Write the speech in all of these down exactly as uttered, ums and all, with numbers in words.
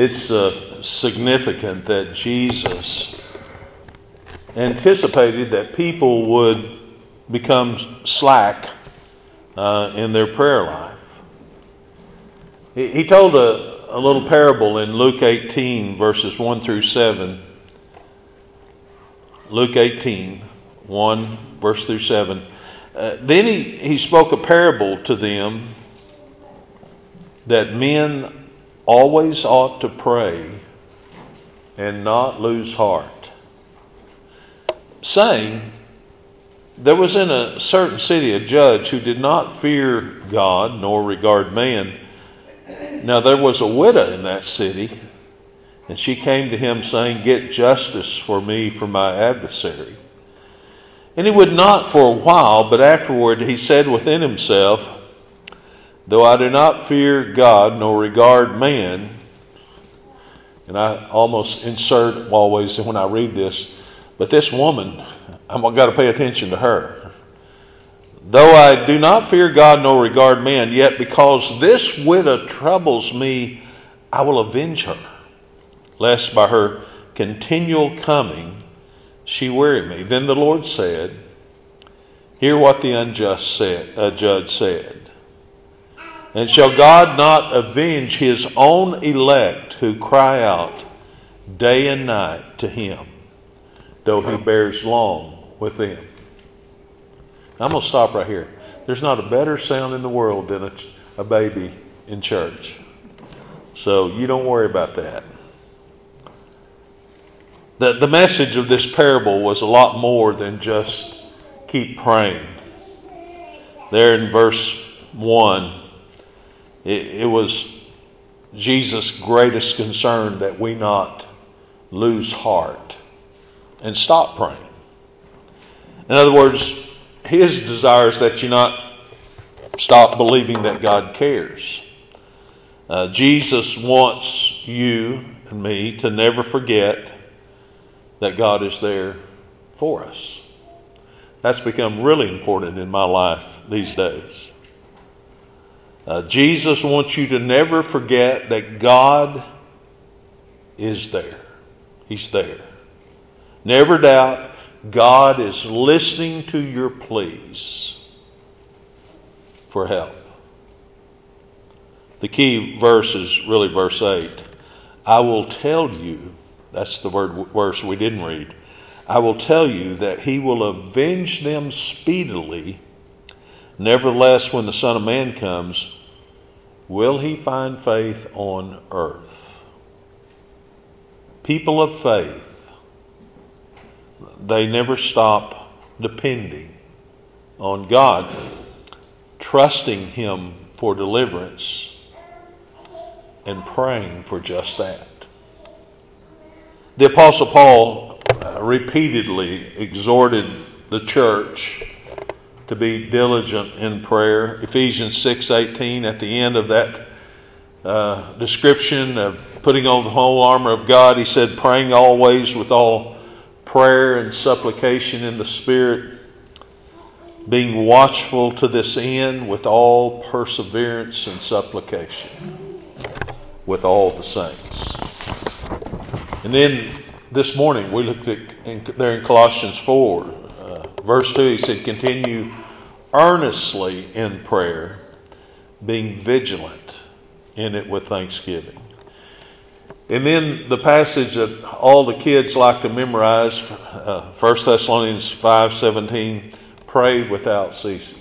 it's uh, significant that Jesus anticipated that people would become slack uh, in their prayer life. He, he told a, a little parable in Luke eighteen, verses one through seven. Luke eighteen, one verse through seven. Uh, then he, he spoke a parable to them that men always ought to pray and not lose heart, saying, there was in a certain city a judge who did not fear God nor regard man. Now there was a widow in that city, and she came to him saying, get justice for me from my adversary. And he would not for a while, but afterward he said within himself, though I do not fear God nor regard man, and I almost insert always when I read this, but this woman, I've got to pay attention to her. Though I do not fear God nor regard man, yet because this widow troubles me, I will avenge her, lest by her continual coming she weary me. Then the Lord said, hear what the unjust said, uh, judge said. And shall God not avenge his own elect who cry out day and night to him, though he bears long with them? I'm going to stop right here. There's not a better sound in the world than a, a baby in church. So you don't worry about that. The, the message of this parable was a lot more than just keep praying. There in verse one, it, it was Jesus' greatest concern that we not lose heart and stop praying. In other words, his desire is that you not stop believing that God cares. Uh, Jesus wants you and me to never forget that God is there for us. That's become really important in my life these days. Uh, Jesus wants you to never forget that God is there. He's there. Never doubt God is listening to your pleas for help. The key verse is really verse eight. I will tell you, that's the word verse we didn't read. I will tell you that he will avenge them speedily. Nevertheless, when the Son of Man comes, will he find faith on earth? People of faith, they never stop depending on God, trusting him for deliverance, and praying for just that. The Apostle Paul uh, repeatedly exhorted the church to be diligent in prayer. Ephesians six eighteen, at the end of that uh, description of putting on the whole armor of God, he said, praying always with all prayer and supplication in the Spirit, being watchful to this end with all perseverance and supplication with all the saints. And then this morning we looked at in, there in Colossians four, uh, verse two, he said, continue earnestly in prayer, being vigilant in it with thanksgiving. And then the passage that all the kids like to memorize, uh, First Thessalonians five seventeen, pray without ceasing.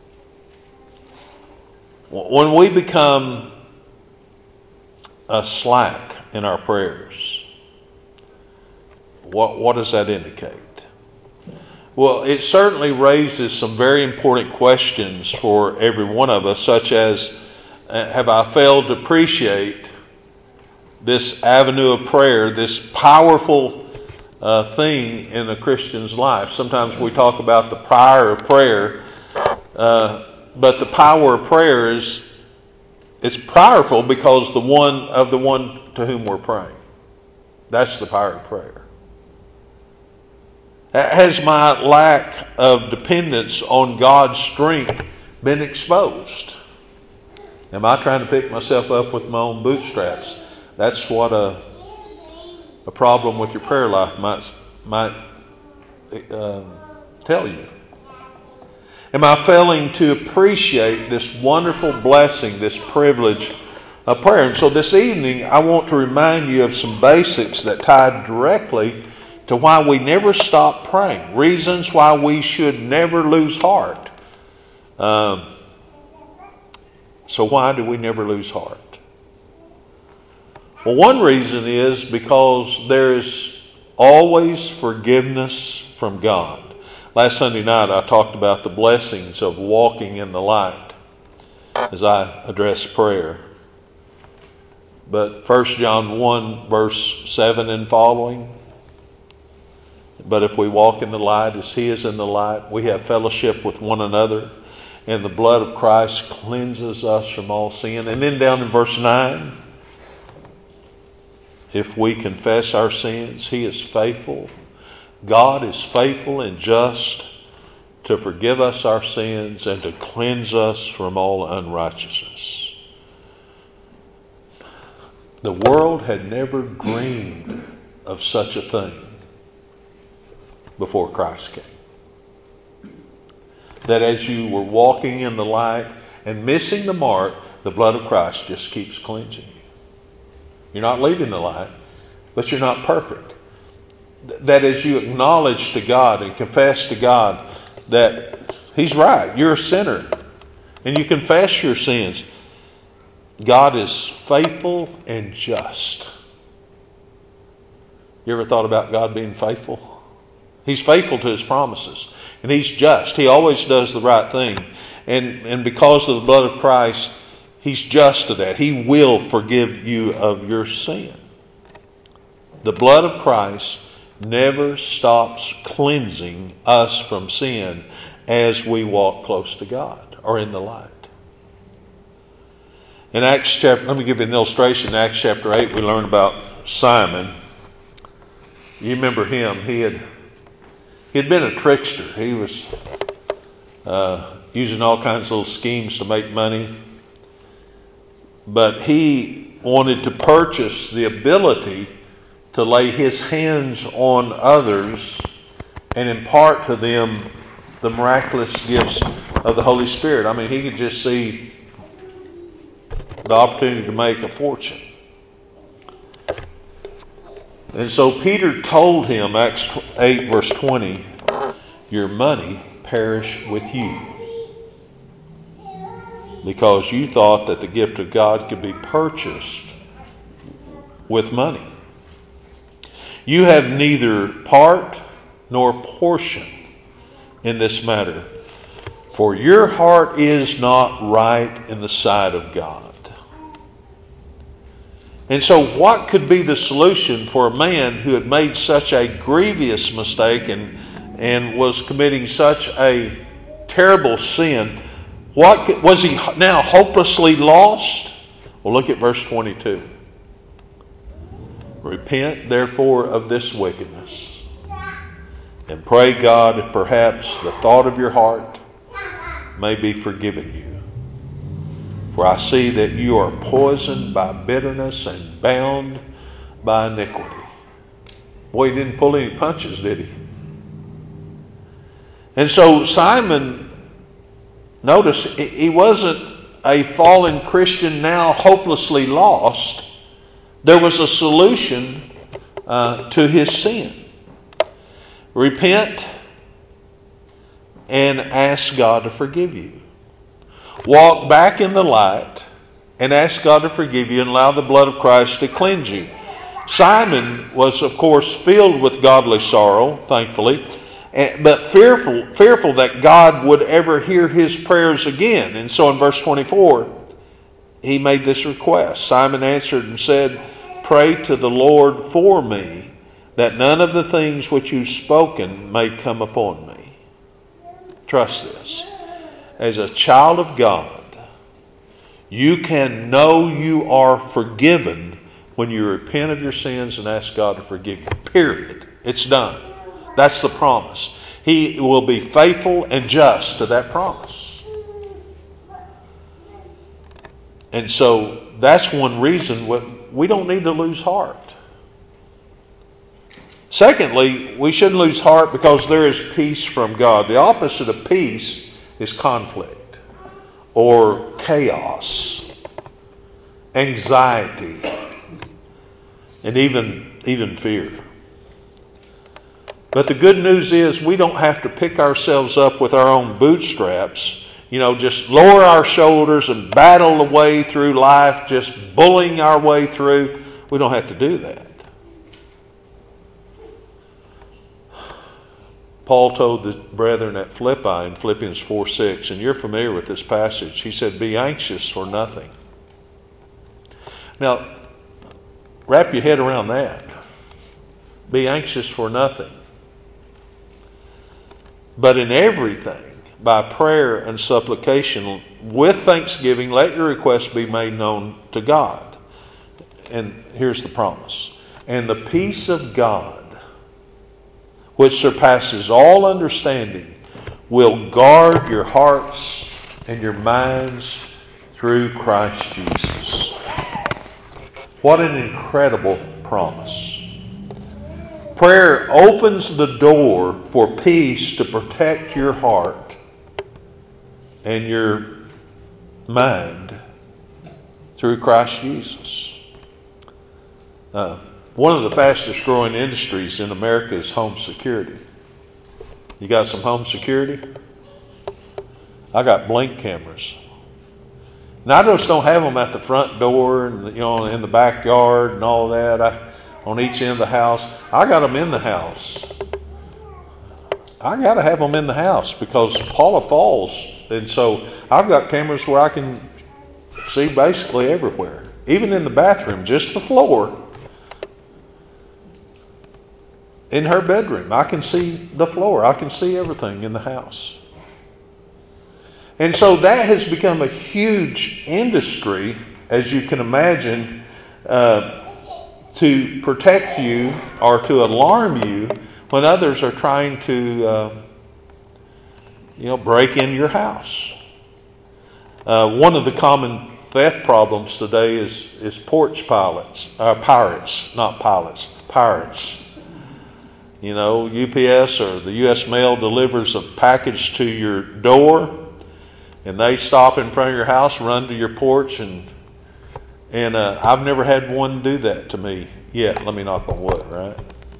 When we become uh, slack in our prayers, what, what does that indicate? Well, it certainly raises some very important questions for every one of us, such as, uh, have I failed to appreciate this avenue of prayer, this powerful uh, thing in a Christian's life? Sometimes we talk about the power of prayer, uh, but the power of prayer is it's powerful because the one of the one to whom we're praying. That's the power of prayer. Has my lack of dependence on God's strength been exposed? Am I trying to pick myself up with my own bootstraps? That's what a a problem with your prayer life might might uh, tell you. Am I failing to appreciate this wonderful blessing, this privilege of prayer? And so this evening, I want to remind you of some basics that tie directly to why we never stop praying. Reasons why we should never lose heart. Um, so why do we never lose heart? Well, one reason is because there is always forgiveness from God. Last Sunday night I talked about the blessings of walking in the light as I addressed prayer. But First John one verse seven and following, but if we walk in the light as He is in the light, we have fellowship with one another, and the blood of Christ cleanses us from all sin. And then down in verse nine, if we confess our sins, He is faithful. God is faithful and just to forgive us our sins and to cleanse us from all unrighteousness. The world had never dreamed of such a thing before Christ came. That as you were walking in the light and missing the mark, the blood of Christ just keeps cleansing you. You're not leaving the light, but you're not perfect. That as you acknowledge to God and confess to God that He's right, you're a sinner, and you confess your sins, God is faithful and just. You ever thought about God being faithful? He's faithful to His promises, and He's just. He always does the right thing. And, and because of the blood of Christ, He's just to that. He will forgive you of your sin. The blood of Christ never stops cleansing us from sin as we walk close to God or in the light. In Acts chapter, let me give you an illustration. In Acts chapter eight, we learn about Simon. You remember him? He had he had been a trickster. He was uh, using all kinds of little schemes to make money. But he wanted to purchase the ability to lay his hands on others and impart to them the miraculous gifts of the Holy Spirit. I mean, he could just see the opportunity to make a fortune. And so Peter told him, Acts eight verse twenty, your money perish with you, because you thought that the gift of God could be purchased with money. You have neither part nor portion in this matter, for your heart is not right in the sight of God. And so what could be the solution for a man who had made such a grievous mistake and, and was committing such a terrible sin? What could, was he now hopelessly lost? Well, look at verse twenty-two. Repent, therefore, of this wickedness, and pray God that perhaps the thought of your heart may be forgiven you. For I see that you are poisoned by bitterness and bound by iniquity. Boy, he didn't pull any punches, did he? And so Simon, notice, he wasn't a fallen Christian now hopelessly lost. There was a solution uh, to his sin. Repent and ask God to forgive you. Walk back in the light and ask God to forgive you and allow the blood of Christ to cleanse you. Simon was, of course, filled with godly sorrow, thankfully, but fearful, fearful that God would ever hear his prayers again. And so in verse twenty-four, he made this request. Simon answered and said, pray to the Lord for me, that none of the things which you've spoken may come upon me. Trust this. As a child of God, you can know you are forgiven when you repent of your sins and ask God to forgive you. Period. It's done. That's the promise. He will be faithful and just to that promise. And so that's one reason what, we don't need to lose heart. Secondly, we shouldn't lose heart because there is peace from God. The opposite of peace is conflict or chaos, anxiety, and even, even fear. But the good news is we don't have to pick ourselves up with our own bootstraps, you know, just lower our shoulders and battle the way through life, just bullying our way through. We don't have to do that. Paul told the brethren at Philippi in Philippians four six, and you're familiar with this passage. He said, be anxious for nothing. Now, wrap your head around that. Be anxious for nothing. But in everything, by prayer and supplication, with thanksgiving, let your requests be made known to God. And here's the promise. And the peace of God, which surpasses all understanding, will guard your hearts and your minds through Christ Jesus. What an incredible promise. Prayer opens the door for peace to protect your heart and your mind through Christ Jesus. Uh, one of the fastest growing industries in America is home security. You got some home security? I got Blink cameras. Now I just don't have them at the front door and, you know, in the backyard and all that. I, on each end of the house. I got them in the house. I got to have them in the house because Paula falls. And so I've got cameras where I can see basically everywhere. Even in the bathroom, just the floor. In her bedroom, I can see the floor. I can see everything in the house. And so that has become a huge industry, as you can imagine, uh, to protect you or to alarm you when others are trying to, uh, you know, break in your house. Uh, one of the common theft problems today is is porch pilots, uh, pirates, not pilots, pirates. You know, U P S or the U S Mail delivers a package to your door, and they stop in front of your house, run to your porch, and and uh, I've never had one do that to me yet. Let me knock on wood, right?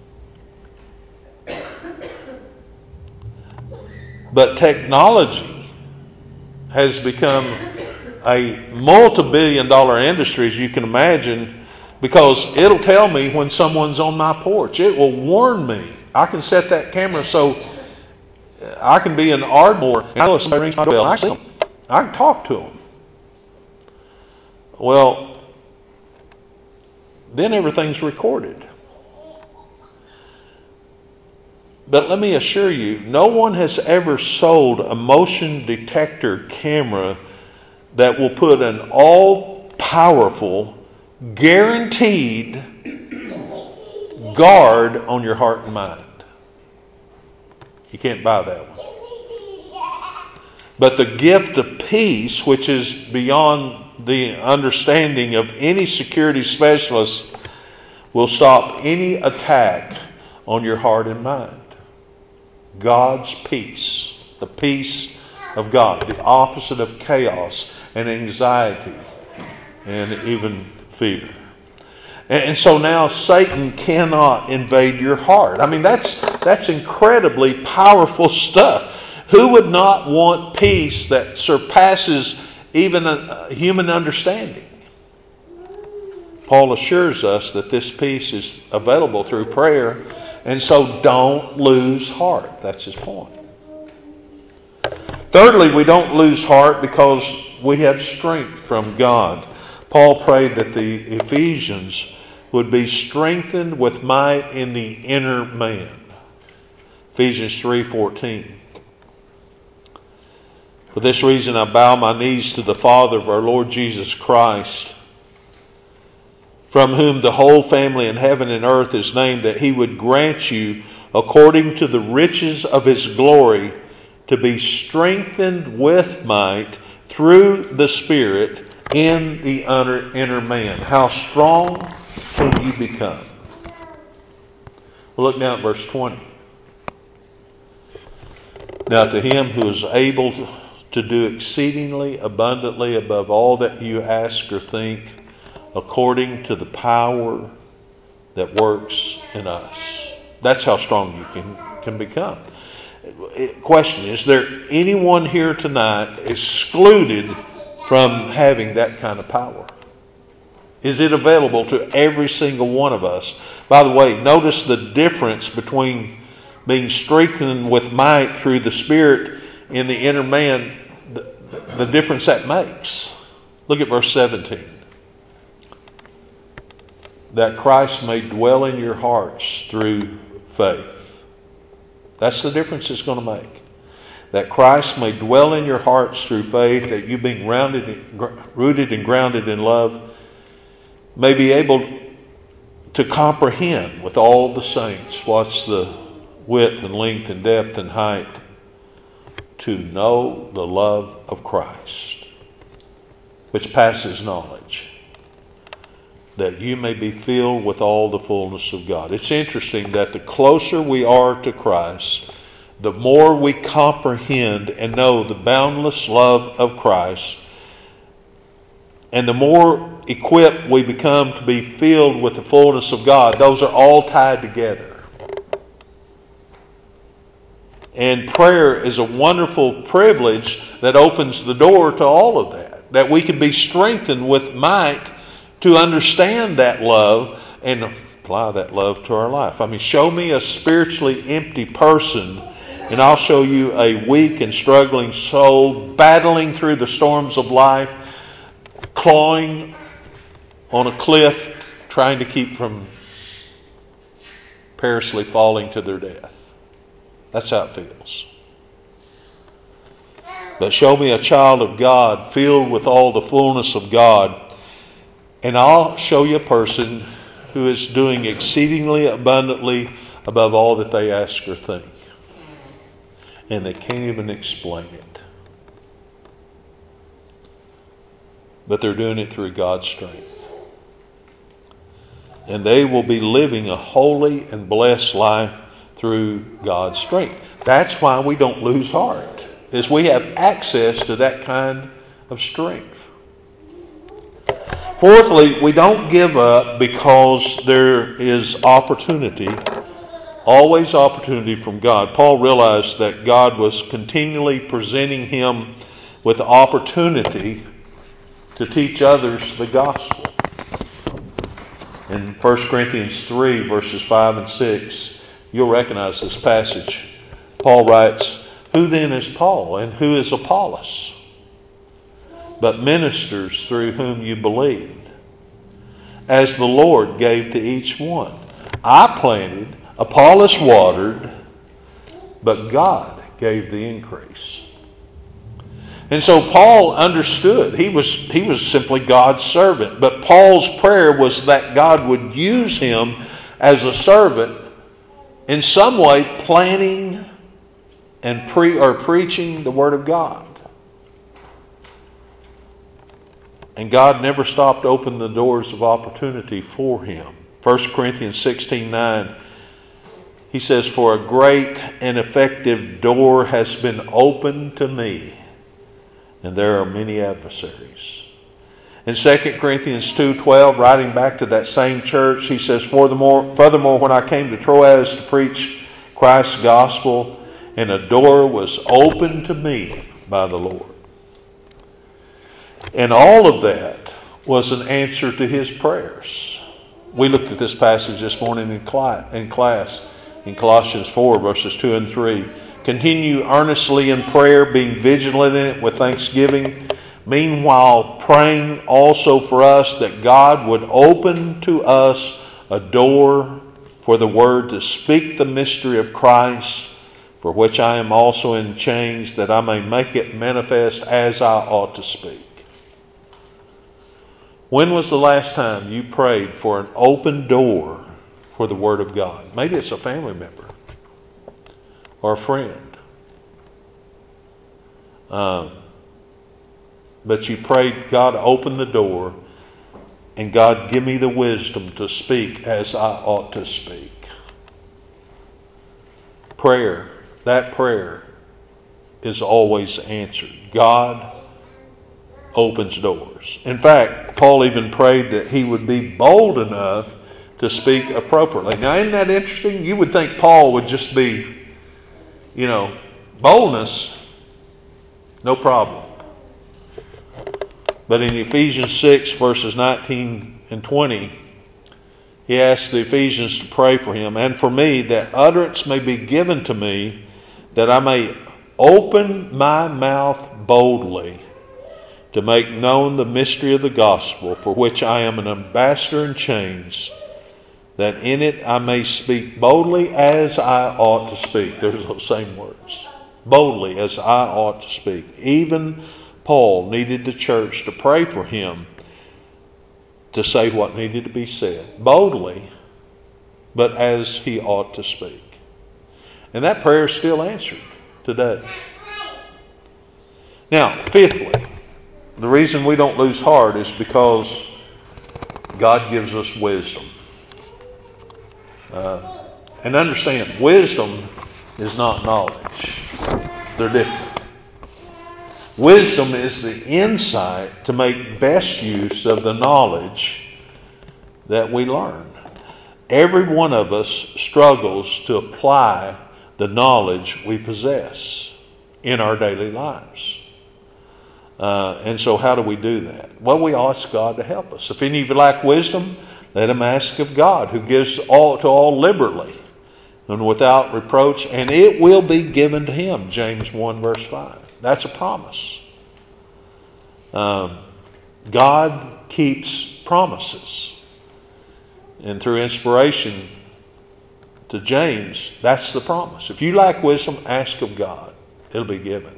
But technology has become a multi-billion dollar industry, as you can imagine, because it'll tell me when someone's on my porch. It will warn me. I can set that camera so I can be in Ardmore and I know if somebody rings my bell and I see them. I can talk to them. Well, then everything's recorded. But let me assure you, no one has ever sold a motion detector camera that will put an all-powerful, guaranteed guard on your heart and mind. You can't buy that one. But the gift of peace, which is beyond the understanding of any security specialist, will stop any attack on your heart and mind. God's peace, the peace of God, the opposite of chaos and anxiety and even fear. And so now Satan cannot invade your heart. I mean, that's that's incredibly powerful stuff. Who would not want peace that surpasses even a human understanding? Paul assures us that this peace is available through prayer, and so don't lose heart. That's his point. Thirdly, we don't lose heart because we have strength from God. Paul prayed that the Ephesians would be strengthened with might in the inner man. Ephesians three fourteen. For this reason I bow my knees to the Father of our Lord Jesus Christ, from whom the whole family in heaven and earth is named, that he would grant you, according to the riches of his glory, to be strengthened with might through the Spirit in the inner, inner man. How strong can you become? Well, look now at verse twenty. Now to him who is able to, to do exceedingly abundantly above all that you ask or think, according to the power that works in us. That's how strong you can, can become. Question, is there anyone here tonight excluded from having that kind of power? Is it available to every single one of us? By the way, notice the difference between being strengthened with might through the Spirit in the inner man, the, the difference that makes. Look at verse seventeen. That Christ may dwell in your hearts through faith. That's the difference it's going to make. That Christ may dwell in your hearts through faith, that you being rounded, rooted and grounded in love, may be able to comprehend with all the saints what's the width and length and depth and height, to know the love of Christ, which passes knowledge, that you may be filled with all the fullness of God. It's interesting that the closer we are to Christ, the more we comprehend and know the boundless love of Christ, and the more equipped we become to be filled with the fullness of God. Those are all tied together. And prayer is a wonderful privilege that opens the door to all of that. That we can be strengthened with might to understand that love and apply that love to our life. I mean, show me a spiritually empty person and I'll show you a weak and struggling soul battling through the storms of life, clawing on a cliff, trying to keep from perilously falling to their death. That's how it feels. But show me a child of God filled with all the fullness of God, and I'll show you a person who is doing exceedingly abundantly above all that they ask or think. And they can't even explain it. But they're doing it through God's strength. And they will be living a holy and blessed life through God's strength. That's why we don't lose heart, is we have access to that kind of strength. Fourthly, we don't give up because there is opportunity, always opportunity from God. Paul realized that God was continually presenting him with opportunity to teach others the gospel. In First Corinthians three, verses five and six, you'll recognize this passage. Paul writes, "Who then is Paul and who is Apollos? But ministers through whom you believed, as the Lord gave to each one. I planted, Apollos watered, but God gave the increase." And so Paul understood. He was, he was simply God's servant. But Paul's prayer was that God would use him as a servant in some way, planning and pre or preaching the Word of God. And God never stopped opening the doors of opportunity for him. First Corinthians sixteen nine, he says, "For a great and effective door has been opened to me, and there are many adversaries." In Second Corinthians two twelve, writing back to that same church, he says, Furthermore, furthermore, when I came to Troas to preach Christ's gospel, and a door was opened to me by the Lord. And all of that was an answer to his prayers. We looked at this passage this morning in class, in Colossians four, verses two and three. "Continue earnestly in prayer, being vigilant in it with thanksgiving. Meanwhile, praying also for us that God would open to us a door for the word to speak the mystery of Christ, for which I am also in chains, that I may make it manifest as I ought to speak." When was the last time you prayed for an open door for the Word of God? Maybe it's a family member or a friend. Um, but you prayed, God, open the door, and God, give me the wisdom to speak as I ought to speak. Prayer, that prayer is always answered. God opens doors. In fact, Paul even prayed that he would be bold enough to speak appropriately. Now, isn't that interesting? You would think Paul would just be, you know, boldness, no problem. But in Ephesians six, verses nineteen and twenty, he asked the Ephesians to pray for him and for me, that utterance may be given to me, that I may open my mouth boldly to make known the mystery of the gospel, for which I am an ambassador in chains, that in it I may speak boldly as I ought to speak. There's those same words. Boldly as I ought to speak. Even Paul needed the church to pray for him to say what needed to be said. Boldly, but as he ought to speak. And that prayer is still answered today. Now, fifthly, the reason we don't lose heart is because God gives us wisdom. Uh, and understand, wisdom is not knowledge. They're different. Wisdom is the insight to make best use of the knowledge that we learn. Every one of us struggles to apply the knowledge we possess in our daily lives. Uh, and so how do we do that? Well, we ask God to help us. If any of you lack wisdom, let him ask of God, who gives all to all liberally and without reproach, and it will be given to him. James one verse five. That's a promise. Um, God keeps promises. And through inspiration to James, that's the promise. If you lack wisdom, ask of God. It'll be given.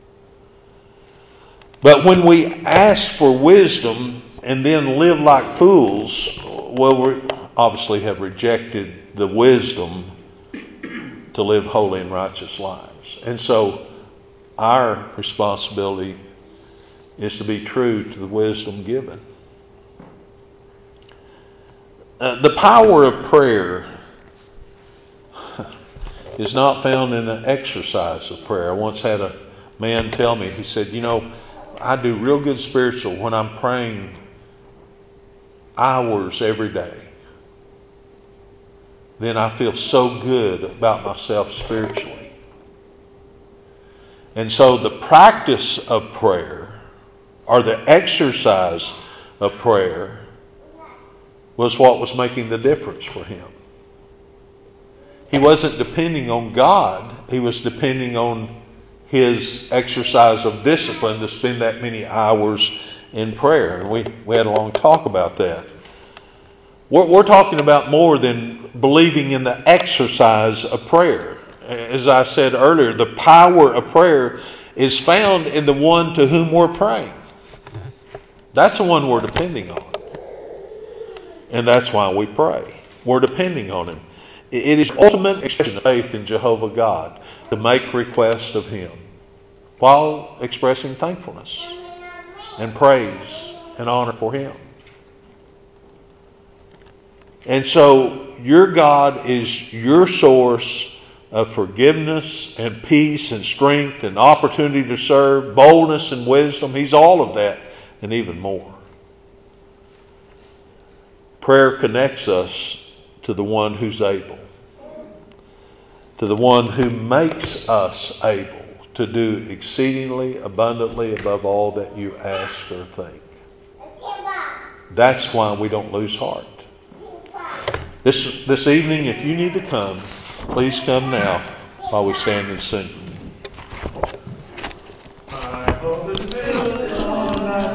But when we ask for wisdom and then live like fools, well, we obviously have rejected the wisdom to live holy and righteous lives. And so our responsibility is to be true to the wisdom given. Uh, the power of prayer is not found in the exercise of prayer. I once had a man tell me, he said, you know, I do real good spiritual when I'm praying hours every day. Then I feel so good about myself spiritually. And so the practice of prayer, or the exercise of prayer, was what was making the difference for him. He wasn't depending on God. He was depending on his exercise of discipline to spend that many hours in prayer. And we, we had a long talk about that. We're, we're talking about more than believing in the exercise of prayer. As I said earlier, the power of prayer is found in the one to whom we're praying. That's the one we're depending on. And that's why we pray. We're depending on him. It is ultimate expression of faith in Jehovah God to make request of him while expressing thankfulness and praise and honor for him. And so your God is your source of forgiveness and peace and strength and opportunity to serve, boldness and wisdom. He's all of that and even more. Prayer connects us to the one who's able, to the one who makes us able to do exceedingly abundantly above all that you ask or think. That's why we don't lose heart. This, this evening, if you need to come, please come now while we stand and sing.